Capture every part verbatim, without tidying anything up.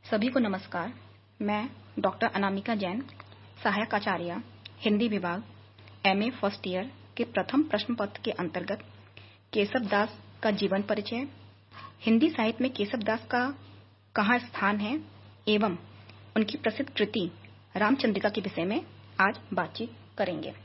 सभी को नमस्कार। मैं डॉक्टर अनामिका जैन, सहायक आचार्य हिंदी विभाग, एमए फर्स्ट ईयर के प्रथम प्रश्न पत्र के अंतर्गत केशव दास का जीवन परिचय, हिंदी साहित्य में केशव दास का कहाँ स्थान है एवं उनकी प्रसिद्ध कृति रामचंद्रिका के विषय में आज बातचीत करेंगे।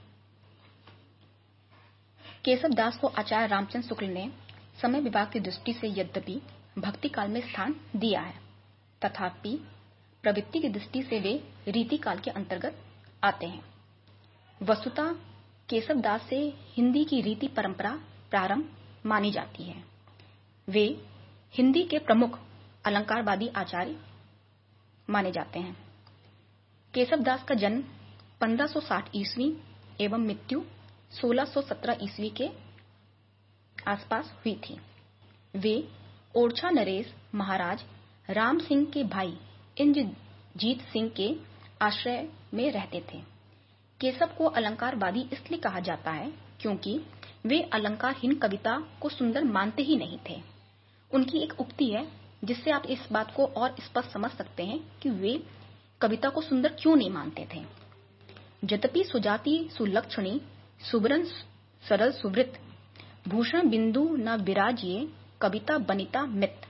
केशव दास को आचार्य रामचंद्र शुक्ल ने समय विभाग की दृष्टि से यद्यपि भक्ति काल में स्थान दिया है, तथापि प्रवृत्ति की दृष्टि से वे रीति काल के अंतर्गत आते हैं। वस्तुतः केशव दास से हिंदी की रीति परंपरा प्रारंभ मानी जाती है। वे हिंदी के प्रमुख अलंकारवादी आचार्य माने जाते हैं। केशव दास का जन्म पंद्रह सौ साठ ईस्वी एवं मृत्यु सोलह सौ सत्रह ईस्वी के आसपास हुई थी। वे ओरछा नरेश महाराज राम सिंह के भाई इंद्रजीत सिंह के आश्रय में रहते थे। केशव को अलंकारवादी इसलिए कहा जाता है क्योंकि वे अलंकारहीन कविता को सुंदर मानते ही नहीं थे। उनकी एक उक्ति है जिससे आप इस बात को और स्पष्ट समझ सकते हैं कि वे कविता को सुंदर क्यों नहीं मानते थे। यद्यपि सुजाति सुलक्षणी सुबरन सरल सुवृत भूषण बिंदु न विराजिए कविता बनिता मित।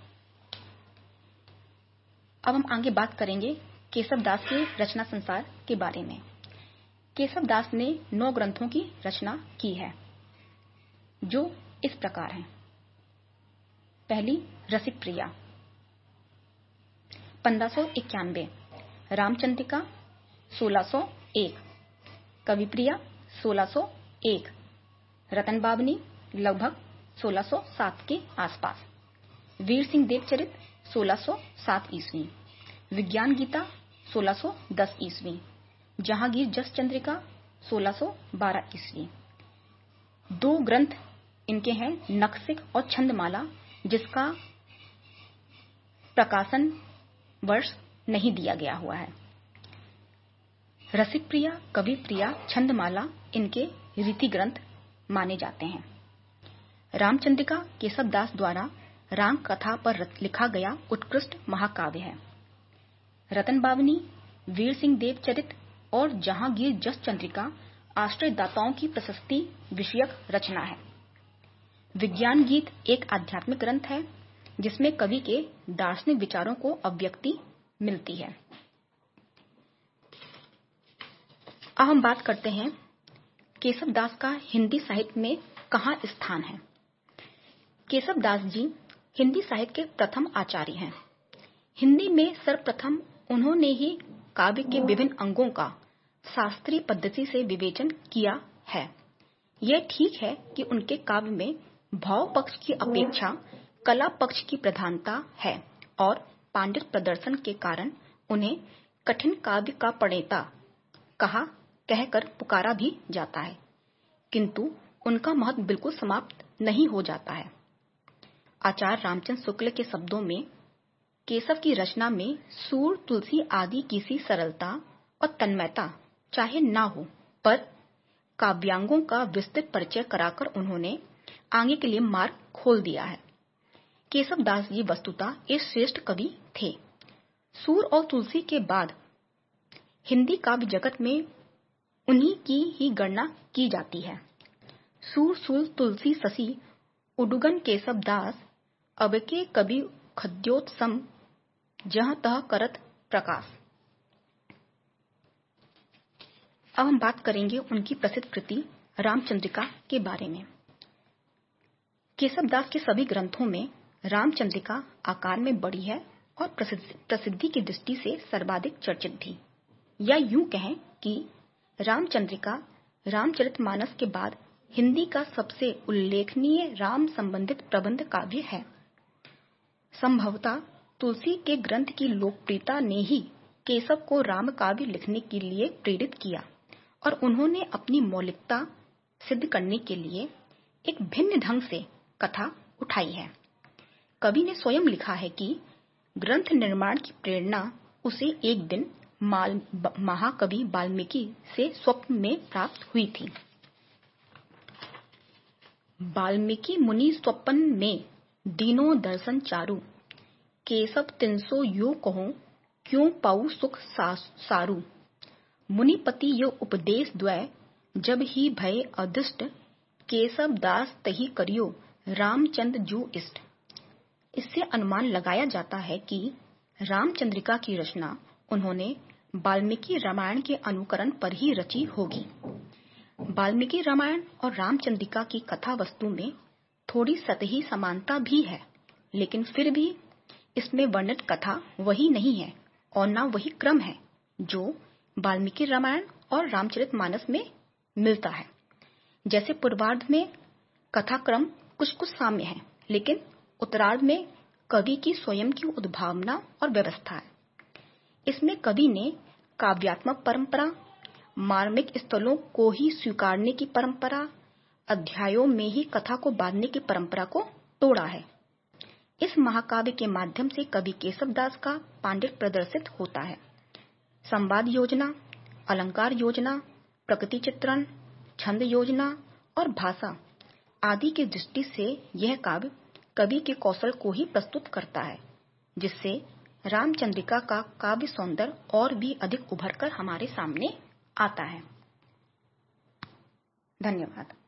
अब हम आगे बात करेंगे केशव दास के रचना संसार के बारे में। केशव दास ने नौ ग्रंथों की रचना की है जो इस प्रकार हैं। पहली रसिक प्रिया पंद्रह सौ इक्यानवे, रामचंद्रिका सोलह सौ एक, कविप्रिया सोलह सौ एक, रतन बावनी लगभग सोलह सौ सात के आसपास, वीर सिंह देवचरित सोलह सौ सात ईस्वी, विज्ञान गीता सोलह सौ दस ईस्वी, जहांगीर जस चंद्रिका सोलह सौ बारह ईस्वी। दो ग्रंथ इनके हैं नखशिख और छंदमाला, जिसका प्रकाशन वर्ष नहीं दिया गया हुआ है। रसिक प्रिया, कवि प्रिया, छंदमाला इनके रीति ग्रंथ माने जाते हैं। रामचंद्रिका केशव दास द्वारा राम कथा पर लिखा गया उत्कृष्ट महाकाव्य है। रतन बावनी, वीर सिंह देवचरित और जहांगीर जस चंद्रिका आश्रयदाताओं की प्रशस्ति विषयक रचना है। विज्ञान गीत एक आध्यात्मिक ग्रंथ है जिसमें कवि के दार्शनिक विचारों को अभिव्यक्ति मिलती है। अब हम बात करते हैं केशव दास का हिंदी साहित्य में कहाँ स्थान है। केशव दास जी हिंदी साहित्य के प्रथम आचार्य हैं। हिंदी में सर्वप्रथम उन्होंने ही काव्य के विभिन्न अंगों का शास्त्रीय पद्धति से विवेचन किया है। यह ठीक है कि उनके काव्य में भाव पक्ष की अपेक्षा कला पक्ष की प्रधानता है और पांडित्य प्रदर्शन के कारण उन्हें कठिन काव्य का प्रणेता कहा कहकर पुकारा भी जाता है, किंतु उनका महत्व बिल्कुल समाप्त नहीं हो जाता है। आचार्य रामचंद्र शुक्ल के शब्दों में केशव की रचना में सूर तुलसी आदि किसी सरलता और तन्मयता चाहे ना हो, पर काव्यांगों का विस्तृत परिचय कराकर उन्होंने आगे के लिए मार्ग खोल दिया है। केशव दास जी वस्तुतः एक श्रेष्ठ कवि थे। सूर और तुलसी के बाद हिंदी काव्य जगत में उन्हीं की ही गणना की जाती है। सूर सूल तुलसी शशि उडुगन केशव दास अबके कवि खद्योत्सम जह तह करत प्रकाश। अब हम बात करेंगे उनकी प्रसिद्ध कृति रामचंद्रिका के बारे में। केशव दास के सभी ग्रंथों में रामचंद्रिका आकार में बड़ी है और प्रसिद्धि की दृष्टि से सर्वाधिक चर्चित भी, या यूं कहें कि रामचंद्रिका रामचरितमानस के बाद हिंदी का सबसे उल्लेखनीय राम संबंधित प्रबंध काव्य है। संभवतः तुलसी के ग्रंथ की लोकप्रियता ने ही केशव को राम काव्य लिखने के लिए प्रेरित किया और उन्होंने अपनी मौलिकता सिद्ध करने के लिए एक भिन्न ढंग से कथा उठाई है। कवि ने स्वयं लिखा है कि ग्रंथ निर्माण की प्रेरणा उसे एक दिन महाकवि वाल्मीकि से स्वप्न में प्राप्त हुई थी। वाल्मीकि मुनि स्वप्न में दीनो दर्शन चारु, केशव तिनसो यो कहो क्यों पाऊ सुख सारू, मुनिपति यो उपदेश द्वय, जब ही भय अदृष्ट, केशव दास तही करियो, रामचंद्र जू इष्ट। इससे अनुमान लगाया जाता है कि रामचंद्रिका की रचना उन्होंने वाल्मीकि रामायण के अनुकरण पर ही रची होगी। वाल्मीकि रामायण और रामचंद्रिका की कथा वस्तु में थोड़ी सतही समानता भी है, लेकिन फिर भी इसमें वर्णित कथा वही नहीं है और न वही क्रम है जो वाल्मीकि रामायण और रामचरितमानस में मिलता है। जैसे पूर्वार्ध में कथाक्रम कुछ कुछ साम्य है, लेकिन उत्तरार्ध में कवि की स्वयं की उद्भावना और व्यवस्था है। इसमें कवि ने काव्यात्मक परंपरा, मार्मिक स्थलों को ही स्वीकारने की परंपरा, अध्यायों में ही कथा को बांधने की परंपरा को तोड़ा है। इस महाकाव्य के माध्यम से कवि केशवदास का पांडित्य प्रदर्शित होता है। संवाद योजना, अलंकार योजना, प्रकृति चित्रण, छंद योजना और भाषा आदि की दृष्टि से यह काव्य कवि के कौशल को ही प्रस्तुत करता है, जिससे रामचंद्रिका का काव्य सौंदर्य और भी अधिक उभर कर हमारे सामने आता है। धन्यवाद।